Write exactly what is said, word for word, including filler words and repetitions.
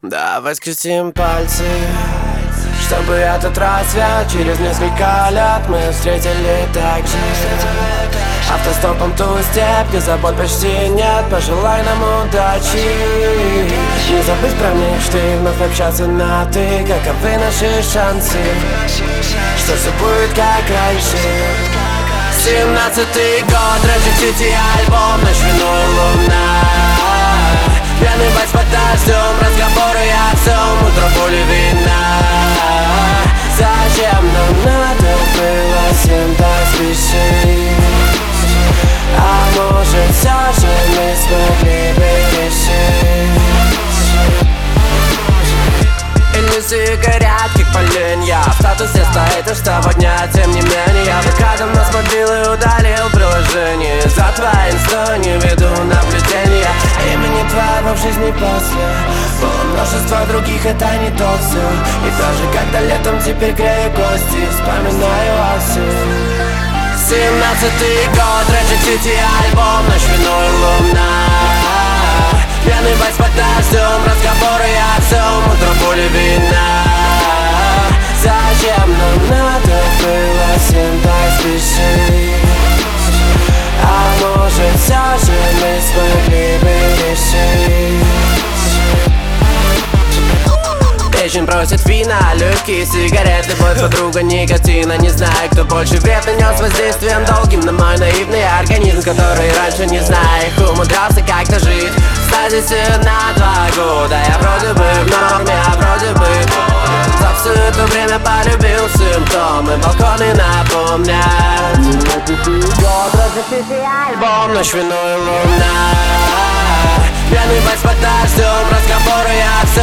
Давай скрестим пальцы, чтобы этот рассвет через несколько лет мы встретили так же. Автостопом ту степь, где забот почти нет. Пожелай нам удачи, не забыть про мечты, вновь общаться на ты. Каковы наши шансы, что все будет как раньше? Семнадцатый год, Рэджик-Сити альбом, ночь, вино и луна. Пьяный вальс под дождем, разговоры о всем, утро боли вина. Зачем нам надо было всем так спешить? А может, все же мы смогли бы решить? Иллюзии горят, как поленья. В статусе стоит, и что поднять, тем не менее я выкатом нас подбил и удалил приложение. За твои инсто не веду наблюдения. А имени твоего в жизни после было множество других, это не то все. И даже когда летом теперь грею кости, вспоминаю о всем. Семнадцатый год, Рэджик-Сити альбом, ночь, вино и луна. Пьяный вальс под дождем, разговоры о всем, утро боли вина. Зачем нам надо было всем так спешить? А может, все же мы смогли бы решить? Печень просит вина, легкие сигареты, любовь, подруга, никотина. Не знаю, кто больше вред нанес воздействием долгим на мой наивный организм, который раньше, не зная их, умудрялся как-то жить в стазисе на два года. Я вроде бы в норме, а вроде бы за все это время полюбил симптомы, балконы напомнят. Год, Рэджик-Сити альбом, ночь, вино и луна. Пьяный вальс под дождем, разговоры о